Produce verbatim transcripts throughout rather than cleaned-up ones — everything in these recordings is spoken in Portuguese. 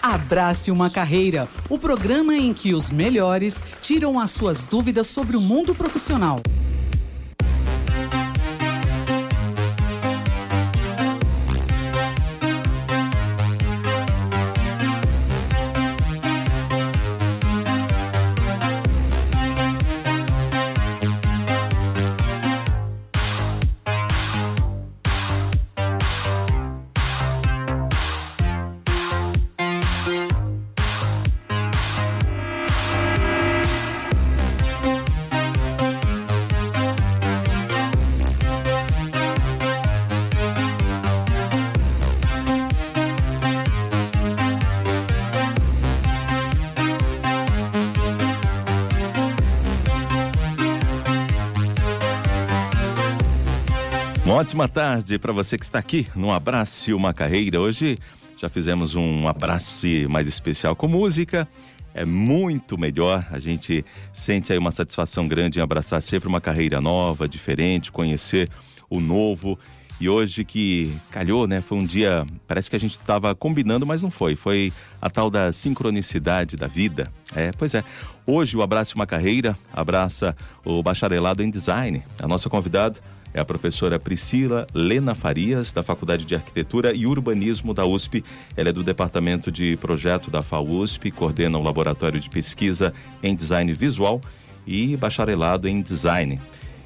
Abrace uma Carreira, o programa em que os melhores tiram as suas dúvidas sobre o mundo profissional. Uma ótima tarde para você que está aqui no Abrace uma Carreira. Hoje já fizemos um abraço mais especial com música. É muito melhor, a gente sente aí uma satisfação grande em abraçar sempre uma carreira nova, diferente, conhecer o novo. E hoje que calhou, né, foi um dia, parece que a gente estava combinando, mas não foi. Foi a tal da sincronicidade da vida. É, pois é. Hoje o Abrace uma Carreira abraça o bacharelado em design. A nossa convidada é a professora Priscila Lena Farias, da Faculdade de Arquitetura e Urbanismo da U S P. Ela é do Departamento de Projeto da F A U S P, coordena o Laboratório de Pesquisa em Design Visual e bacharelado em Design.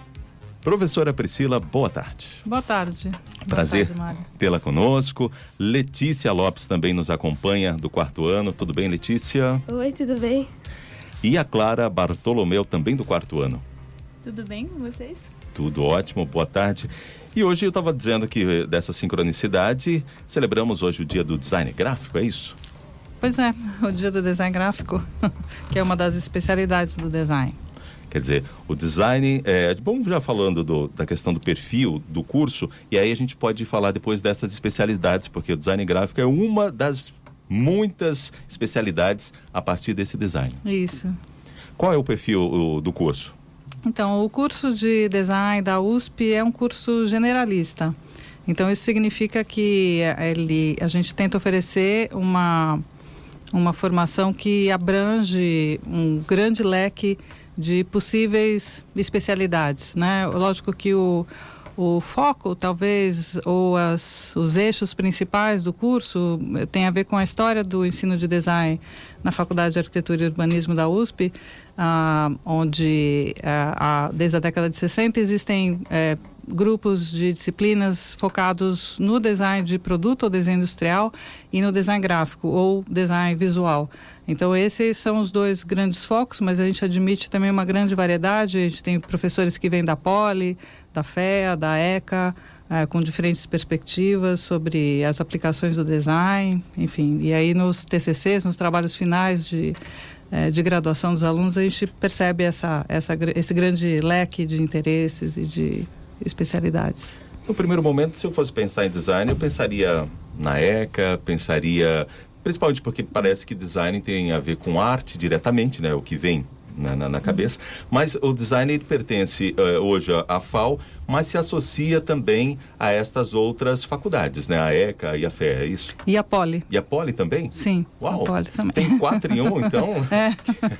Professora Priscila, boa tarde. Boa tarde. Prazer boa tarde, tê-la conosco. Letícia Lopes também nos acompanha, do quarto ano. Tudo bem, Letícia? Oi, tudo bem? E a Clara Bartolomeu, também do quarto ano. Tudo bem com vocês? Tudo ótimo, boa tarde. E hoje eu estava dizendo que dessa sincronicidade, celebramos hoje o dia do design gráfico, é isso? Pois é, o dia do design gráfico, que é uma das especialidades do design. Quer dizer, o design, é, vamos já falando do, da questão do perfil do curso, e aí a gente pode falar depois dessas especialidades, porque o design gráfico é uma das muitas especialidades a partir desse design. Isso. Qual é o perfil o, do curso? Então, o curso de design da U S P é um curso generalista. Então, isso significa que ele, a gente tenta oferecer uma, uma formação que abrange um grande leque de possíveis especialidades, né? Lógico que o, o foco, talvez, ou as, os eixos principais do curso tem a ver com a história do ensino de design na Faculdade de Arquitetura e Urbanismo da U S P, ah, onde, ah, desde a década de sessenta, existem eh, grupos de disciplinas focados no design de produto ou design industrial e no design gráfico ou design visual. Então, esses são os dois grandes focos, mas a gente admite também uma grande variedade. A gente tem professores que vêm da Poli, da F E A, da ECA, eh, com diferentes perspectivas sobre as aplicações do design, enfim. E aí, nos T C Cs, nos trabalhos finais de, eh, de graduação dos alunos, a gente percebe essa, essa, esse grande leque de interesses e de especialidades. No primeiro momento, se eu fosse pensar em design, eu pensaria na ECA, pensaria... Principalmente porque parece que design tem a ver com arte diretamente, né? O que vem na, na, na cabeça. Mas o design ele pertence uh, hoje à F A U, mas se associa também a estas outras faculdades, né? A ECA e a F E A, é isso? E a Poli. E a Poli também? Sim, Uau, a Poli também. Tem quatro em um, então? É.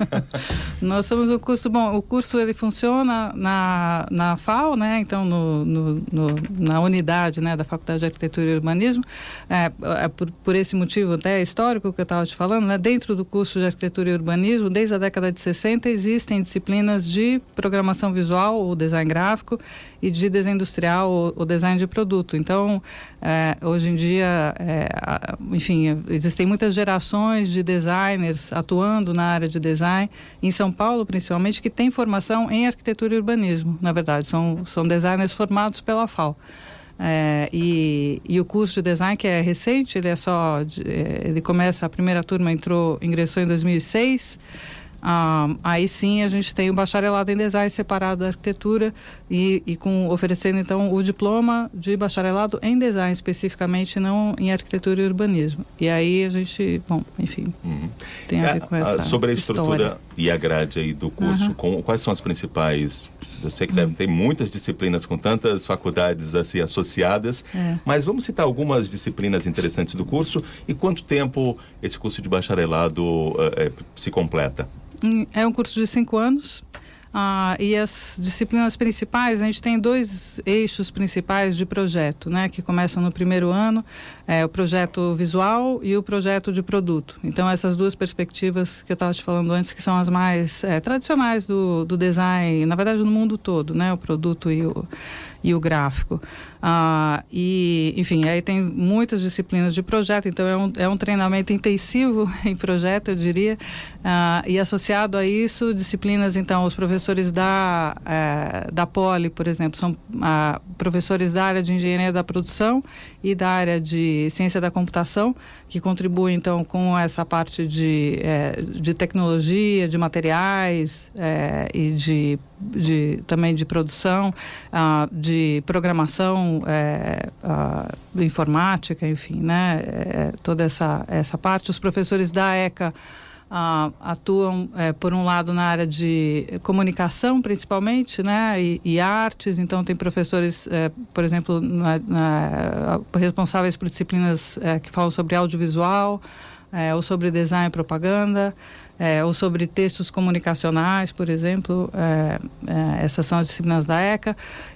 Nós somos um curso, bom, o curso ele funciona na, na F A U, né? Então, no, no, no, na unidade, né, da Faculdade de Arquitetura e Urbanismo. É, é por, por esse motivo até histórico que eu estava te falando, né? Dentro do curso de Arquitetura e Urbanismo, desde a década de sessenta, existem disciplinas de programação visual, ou design gráfico, e de design industrial, ou, ou design de produto. Então, é, hoje em dia, é, enfim, existem muitas gerações de designers atuando na área de design, em São Paulo principalmente, que têm formação em arquitetura e urbanismo, na verdade, são, são designers formados pela F A U. É, e, e o curso de design, que é recente, ele é só, ele começa, a primeira turma entrou, ingressou em dois mil e seis. Ah, aí sim a gente tem o bacharelado em design separado da arquitetura e, e com, oferecendo então o diploma de bacharelado em design especificamente, não em arquitetura e urbanismo. E aí a gente, bom, enfim, uhum. tem a ver com essa Sobre a estrutura história. E a grade aí do curso, Uhum. com, quais são as principais Eu sei que deve ter muitas disciplinas com tantas faculdades assim associadas, é. mas vamos citar algumas disciplinas interessantes do curso e quanto tempo esse curso de bacharelado é, se completa? É um curso de cinco anos. Ah, e as disciplinas principais, a gente tem dois eixos principais de projeto, né, que começam no primeiro ano, é, o projeto visual e o projeto de produto. Então, essas duas perspectivas que eu estava te falando antes, que são as mais é, tradicionais do, do design, na verdade, no mundo todo, né, o produto e o, e o gráfico. Ah, e, enfim, aí tem muitas disciplinas de projeto, então é um, é um treinamento intensivo em projeto, eu diria, ah, e associado a isso, disciplinas, então, os professores da, eh, da Poli, por exemplo, são ah, professores da área de engenharia da produção e da área de ciência da computação, que contribuem, então, com essa parte de, eh, de tecnologia, de materiais eh, e de, de, também de produção, ah, de programação, é, a, informática, enfim, né, é, toda essa, essa parte. Os professores da ECA ah, atuam, é, por um lado, na área de comunicação, principalmente, né, e, e artes. Então, tem professores, é, por exemplo, na, na, responsáveis por disciplinas é, que falam sobre audiovisual, é, ou sobre design e propaganda, é, ou sobre textos comunicacionais, por exemplo. É, é, essas são as disciplinas da ECA.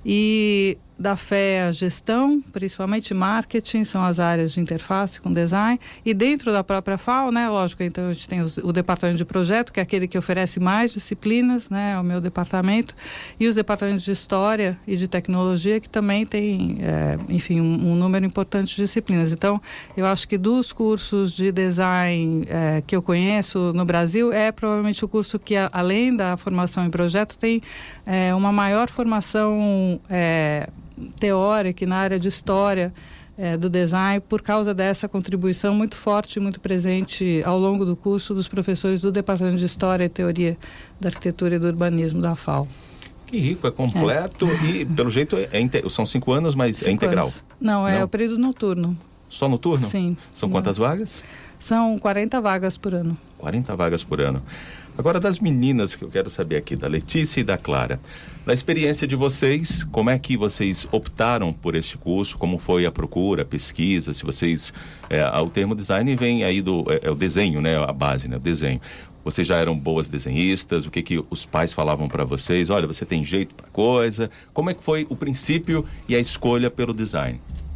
E da F E A, gestão, principalmente marketing, são as áreas de interface com design. E dentro da própria F A U, né, lógico, então a gente tem os, o departamento de projeto, que é aquele que oferece mais disciplinas, né, é o meu departamento, e os departamentos de história e de tecnologia, que também tem, é, enfim, um, um número importante de disciplinas. Então, eu acho que dos cursos de design é, que eu conheço no Brasil, é provavelmente o curso que, a, além da formação em projeto, tem é, uma maior formação é, teórica na área de história é, do design, por causa dessa contribuição muito forte e muito presente ao longo do curso dos professores do Departamento de História e Teoria da Arquitetura e do Urbanismo da F A U. Que rico, é completo é. E, pelo jeito, é, é, são cinco anos, mas cinco é integral. Anos. Não, é Não? o período noturno. Só noturno? Sim. São quantas Não. vagas? São quarenta vagas por ano. quarenta vagas por ano. Agora, das meninas que eu quero saber aqui, da Letícia e da Clara, da experiência de vocês, como é que vocês optaram por este curso, como foi a procura, a pesquisa, se vocês, é, o termo design vem aí do, é, é o desenho, né, a base, né, o desenho. Vocês já eram boas desenhistas, o que que os pais falavam para vocês? Olha, você tem jeito para coisa. Como é que foi o princípio e a escolha pelo design?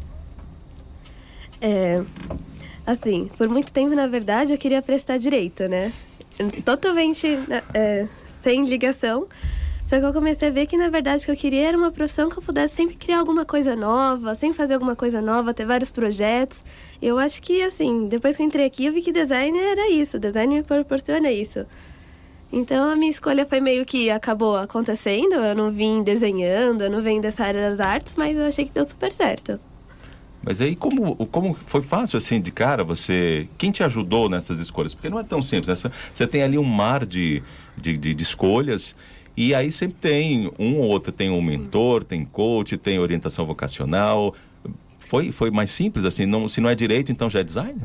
É, assim, por muito tempo, na verdade, eu queria prestar direito, né? Totalmente é, sem ligação. Só que eu comecei a ver que, na verdade, o que eu queria era uma profissão que eu pudesse sempre criar alguma coisa nova, sempre fazer alguma coisa nova, ter vários projetos. E eu acho que, assim, depois que eu entrei aqui, eu vi que design era isso, design me proporciona isso. Então, a minha escolha foi meio que acabou acontecendo. Eu não vim desenhando, eu não venho dessa área das artes, mas eu achei que deu super certo. Mas aí, como, como foi fácil, assim, de cara, você... Quem te ajudou nessas escolhas? Porque não é tão simples, né? Você tem ali um mar de, de, de, de escolhas, e aí sempre tem um ou outro, tem um mentor, tem coach, tem orientação vocacional. Foi, foi mais simples, assim? Não, se não é direito, então já é design?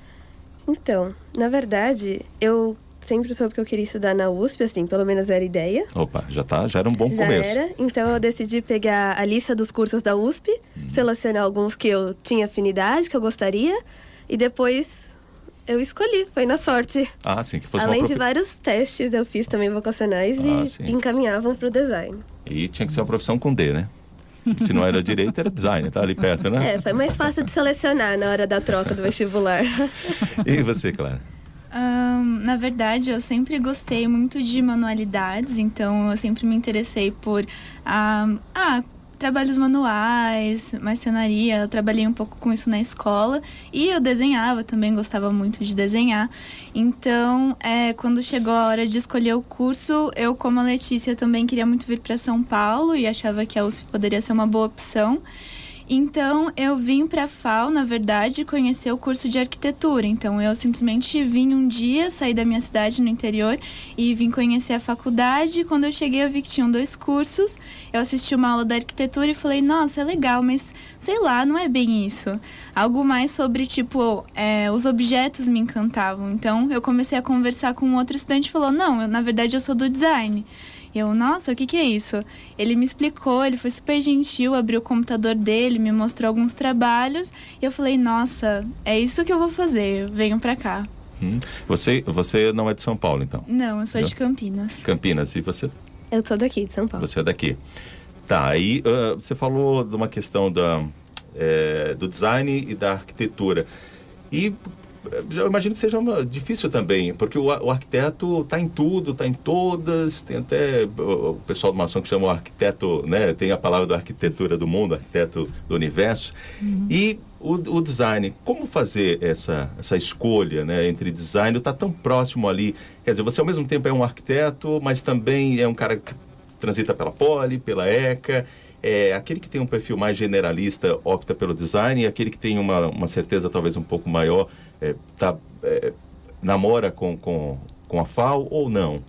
Então, na verdade, eu... sempre soube que eu queria estudar na U S P, assim, pelo menos era a ideia. Opa, já, tá, já era um bom já começo. Já era, então eu decidi pegar a lista dos cursos da U S P, hum. selecionar alguns que eu tinha afinidade, que eu gostaria, e depois eu escolhi, foi na sorte. Ah, sim, que fosse Além uma prof... de vários testes, eu fiz também vocacionais ah, e sim. encaminhavam para o design. E tinha que ser uma profissão com D, né? Se não era direito, era design, tá ali perto, né? É, foi mais fácil de selecionar na hora da troca do vestibular. E você, Clara? Um, na verdade, eu sempre gostei muito de manualidades, então eu sempre me interessei por um, ah, trabalhos manuais, marcenaria. Eu trabalhei um pouco com isso na escola e eu desenhava, também gostava muito de desenhar. Então, é, quando chegou a hora de escolher o curso, eu, como a Letícia, também queria muito vir para São Paulo e achava que a U S P poderia ser uma boa opção. Então, eu vim para a F A U, na verdade, conhecer o curso de arquitetura. Então, eu simplesmente vim um dia, saí da minha cidade no interior e vim conhecer a faculdade. Quando eu cheguei, eu vi que tinham dois cursos. Eu assisti uma aula da arquitetura e falei, nossa, é legal, mas sei lá, não é bem isso. Algo mais sobre, tipo, é, os objetos me encantavam. Então, eu comecei a conversar com um outro estudante e falou, não, eu, na verdade, eu sou do design. E eu, nossa, o que que é isso? Ele me explicou, ele foi super gentil, abriu o computador dele, me mostrou alguns trabalhos. E eu falei, nossa, é isso que eu vou fazer, venho pra cá. Hum. Você, você não é de São Paulo, então? Não, eu sou não? de Campinas. Campinas, e você? Eu sou daqui, de São Paulo. Você é daqui. Tá, aí uh, você falou de uma questão da, é, do design e da arquitetura. E eu imagino que seja uma, difícil também, porque o, o arquiteto está em tudo, está em todas, tem até o, o pessoal do maçom que chama o arquiteto, né, tem a palavra da arquitetura do mundo, arquiteto do universo. Uhum. E o, o design, como fazer essa, essa escolha, né, entre design, está tão próximo ali, quer dizer, você ao mesmo tempo é um arquiteto, mas também é um cara que transita pela Poli, pela ECA. É, aquele que tem um perfil mais generalista opta pelo design, e aquele que tem uma, uma certeza talvez um pouco maior é, tá, é, namora com, com, com a F A U ou não?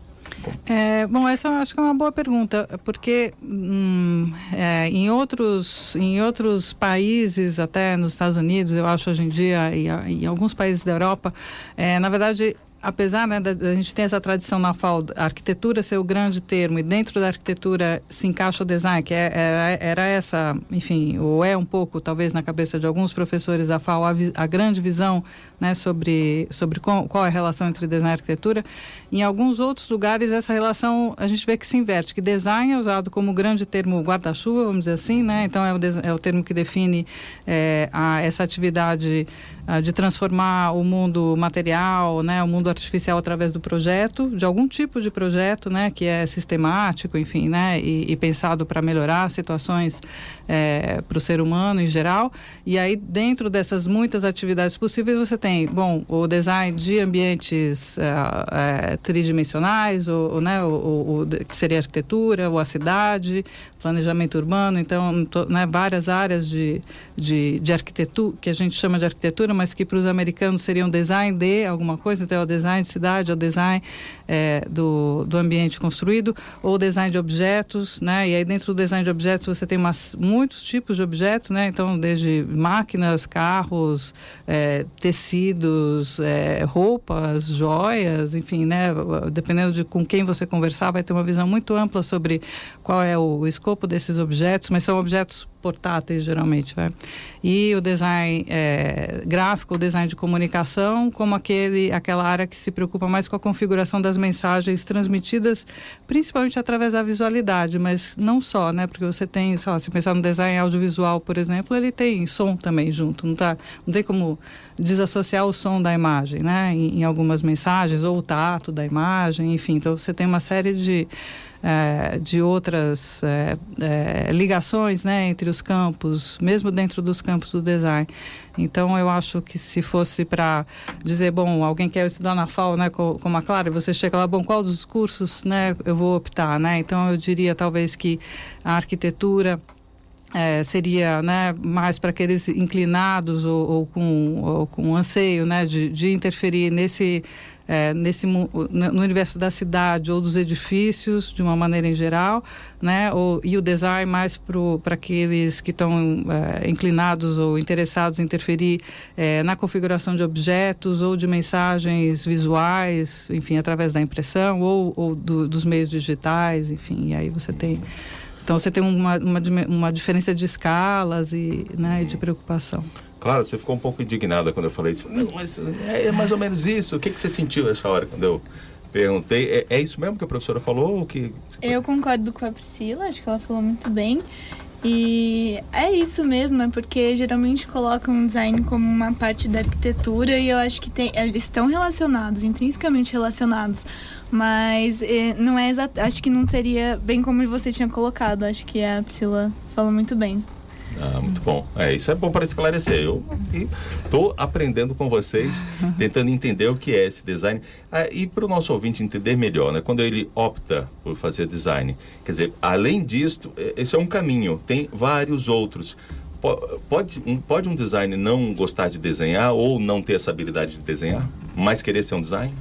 É, bom, essa eu acho que é uma boa pergunta, porque hum, é, em, outros, em outros países, até nos Estados Unidos, eu acho hoje em dia, e em alguns países da Europa, é, na verdade, apesar, né, da, da gente ter essa tradição na F A U, a arquitetura ser o grande termo, e dentro da arquitetura se encaixa o design, que é, era, era essa, enfim, ou é um pouco, talvez, na cabeça de alguns professores da F A U, a, a grande visão, né, sobre, sobre qual, qual é a relação entre design e arquitetura. Em alguns outros lugares, essa relação, a gente vê que se inverte, que design é usado como grande termo guarda-chuva, vamos dizer assim, né, então é o, é o termo que define é, a, essa atividade a, de transformar o mundo material, né, o mundo artificial através do projeto, de algum tipo de projeto, né, que é sistemático, enfim, né, e, e pensado para melhorar situações é, para o ser humano em geral. E aí, dentro dessas muitas atividades possíveis, você tem, bom, o design de ambientes é, é, tridimensionais, o, o, né, o, o, o, que seria a arquitetura, ou a cidade, planejamento urbano, então, to, né, várias áreas de, de, de arquitetura, que a gente chama de arquitetura, mas que para os americanos seriam design de alguma coisa, então é o design de cidade, é o design é, do, do ambiente construído, ou design de objetos, né, e aí dentro do design de objetos você tem umas, muitos tipos de objetos, né, então desde máquinas, carros, é, tecidos, é, roupas, joias, enfim, né, dependendo de com quem você conversar, vai ter uma visão muito ampla sobre qual é o, o escopo desses objetos, mas são objetos portáteis, geralmente, né? E o design é, gráfico, o design de comunicação, como aquele, aquela área que se preocupa mais com a configuração das mensagens transmitidas, principalmente através da visualidade, mas não só, né? Porque você tem, sei lá, se pensar no design audiovisual, por exemplo, ele tem som também junto, não, tá, não tem como desassociar o som da imagem, né? Em, em algumas mensagens, ou o tato da imagem, enfim, então você tem uma série de É, de outras é, é, ligações, né, entre os campos, mesmo dentro dos campos do design. Então, eu acho que se fosse para dizer, bom, alguém quer estudar na F A U, né, como a Clara, você chega lá, bom, qual dos cursos, né, eu vou optar, né? Então, eu diria talvez que a arquitetura É, seria, né, mais para aqueles inclinados ou, ou, com, ou com anseio, né, de, de interferir nesse, é, nesse, no universo da cidade ou dos edifícios, de uma maneira em geral, né, ou, e o design mais para aqueles que estão é, inclinados ou interessados em interferir é, na configuração de objetos ou de mensagens visuais, enfim, através da impressão ou, ou do, dos meios digitais, enfim, e aí você tem... Então, você tem uma, uma, uma diferença de escalas e, né, de preocupação. Claro, você ficou um pouco indignada quando eu falei isso. Não, mas é mais ou menos isso. O que, que você sentiu nessa hora quando eu perguntei? É, é isso mesmo que a professora falou? Que... Eu concordo com a Priscila, acho que ela falou muito bem. E é isso mesmo, é porque geralmente colocam o design como uma parte da arquitetura e eu acho que tem, eles estão relacionados, intrinsecamente relacionados, mas eh, não é exato, acho que não seria bem como você tinha colocado, acho que a Priscila falou muito bem. Ah, muito bom. É, isso é bom para esclarecer. Eu estou aprendendo com vocês, tentando entender o que é esse design. Ah, e para o nosso ouvinte entender melhor, né? Quando ele opta por fazer design, quer dizer, além disto, esse é um caminho, tem vários outros. Pode, pode um design não gostar de desenhar ou não ter essa habilidade de desenhar, mas querer ser um design?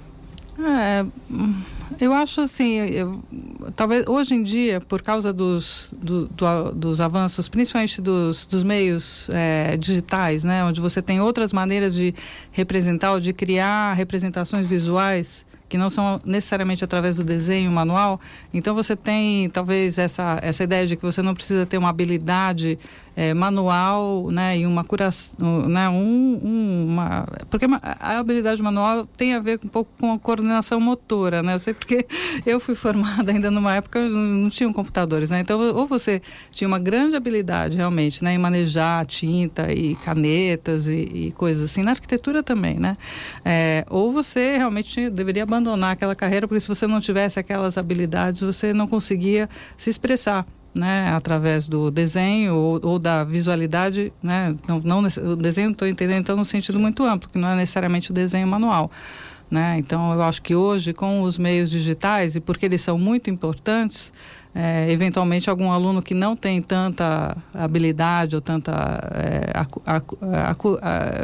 É, eu acho assim, eu, talvez hoje em dia, por causa dos, do, do, dos avanços, principalmente dos, dos meios é, digitais, né, onde você tem outras maneiras de representar ou de criar representações visuais que não são necessariamente através do desenho manual. Então você tem talvez essa, essa ideia de que você não precisa ter uma habilidade é, manual, né, e uma curação, né, um, um, uma, porque a habilidade manual tem a ver um pouco com a coordenação motora, né? Eu sei porque eu fui formada ainda numa época não tinham computadores, né? Então ou você tinha uma grande habilidade realmente, né, em manejar tinta e canetas e, e coisas assim, na arquitetura também, né? É, ou você realmente deveria abandonar aquela carreira, porque se você não tivesse aquelas habilidades, você não conseguia se expressar, né, através do desenho ou, ou da visualidade, né? Não, não, o desenho estou entendendo então no sentido muito amplo, que não é necessariamente o desenho manual, né? Então eu acho que hoje com os meios digitais, e porque eles são muito importantes, é, eventualmente algum aluno que não tem tanta habilidade ou tanta é, acu, acu, acu,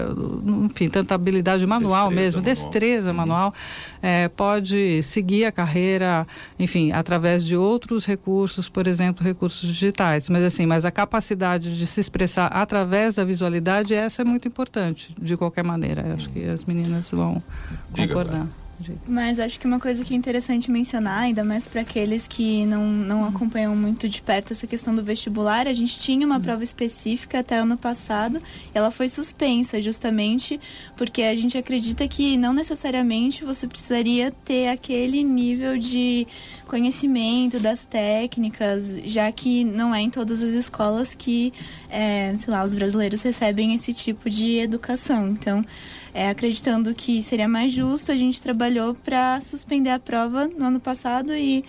a, enfim, tanta habilidade manual destreza mesmo, manual. destreza uhum. manual, é, pode seguir a carreira, enfim, através de outros recursos, por exemplo, recursos digitais. Mas assim, mas a capacidade de se expressar através da visualidade, essa é muito importante, de qualquer maneira. Eu acho que as meninas vão Diga, concordar. Vai. Mas acho que uma coisa que é interessante mencionar, ainda mais para aqueles que não, não acompanham muito de perto essa questão do vestibular, a gente tinha uma prova específica até ano passado, e ela foi suspensa justamente porque a gente acredita que não necessariamente você precisaria ter aquele nível de conhecimento das técnicas, já que não é em todas as escolas que, é, sei lá, os brasileiros recebem esse tipo de educação. Então, é, acreditando que seria mais justo, a gente trabalhou para suspender a prova no ano passado e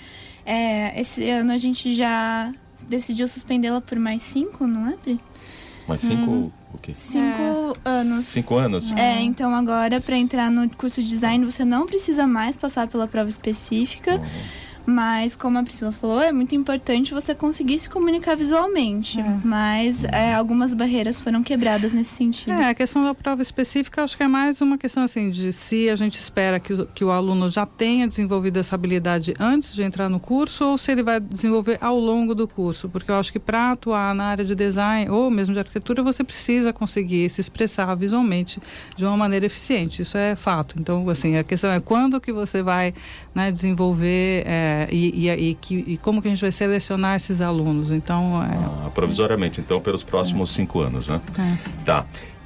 é, esse ano a gente já decidiu suspendê-la por mais cinco, não é, Pri? Mais cinco hum. o quê? Cinco é. anos. Cinco anos? É, então agora para entrar no curso de design você não precisa mais passar pela prova específica. Uhum. Mas, como a Priscila falou, é muito importante você conseguir se comunicar visualmente. É. Mas é, algumas barreiras foram quebradas nesse sentido. É, a questão da prova específica, acho que é mais uma questão assim, de se a gente espera que o, que o aluno já tenha desenvolvido essa habilidade antes de entrar no curso, ou se ele vai desenvolver ao longo do curso. Porque eu acho que para atuar na área de design, ou mesmo de arquitetura, você precisa conseguir se expressar visualmente de uma maneira eficiente. Isso é fato. Então, assim, a questão é quando que você vai, né, desenvolver... É, E, e, e, que, e como que a gente vai selecionar esses alunos? Então, é... ah, provisoriamente, então, pelos próximos é. cinco anos, né? É. Tá.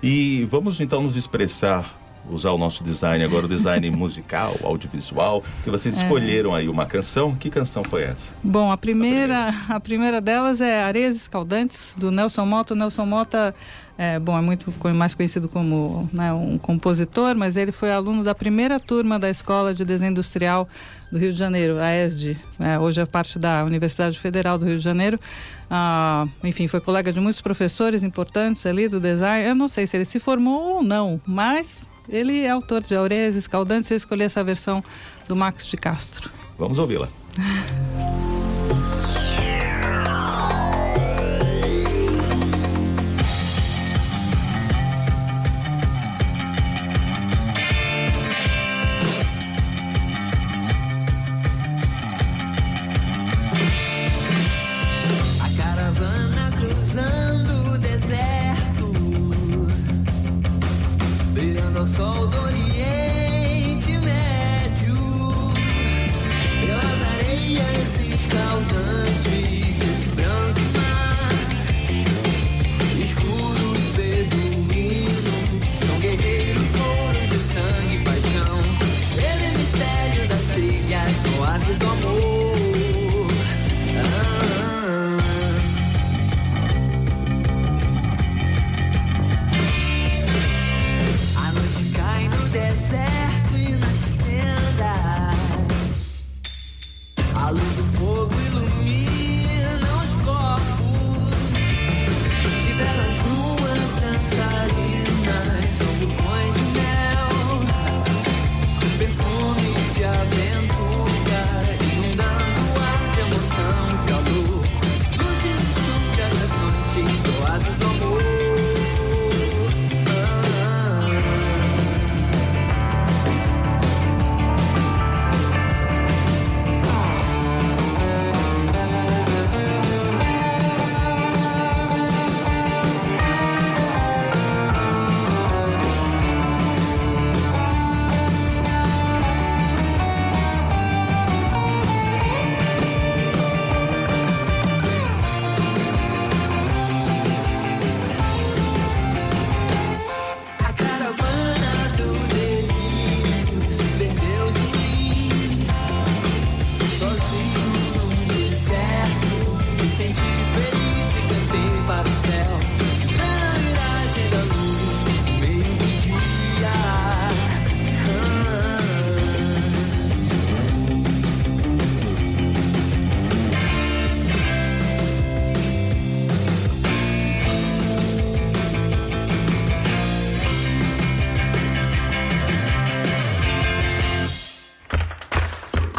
E vamos, então, nos expressar, usar o nosso design agora, o design musical, audiovisual, que vocês escolheram aí uma canção. Que canção foi essa? Bom, a primeira, a primeira, a primeira delas é Areias Escaldantes, do Nelson Motta. O Nelson Motta... É, bom, é muito mais conhecido como, né, um compositor, mas ele foi aluno da primeira turma da Escola de Desenho Industrial do Rio de Janeiro, a E S D, é, hoje é parte da Universidade Federal do Rio de Janeiro. Ah, enfim, foi colega de muitos professores importantes ali do design. Eu não sei se ele se formou ou não, mas ele é autor de Areias Escaldantes. Eu escolhi essa versão do Max de Castro. Vamos ouvi-la. Ao sol do Oriente Médio, pelas areias escaldantes desse branco mar, escuros beduínos são guerreiros mouros de sangue e paixão, pelo mistério das trilhas no oásis do amor. Ah, a noite cai no deserto.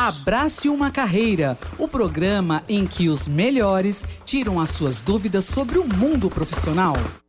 Abrace uma Carreira, o programa em que os melhores tiram as suas dúvidas sobre o mundo profissional.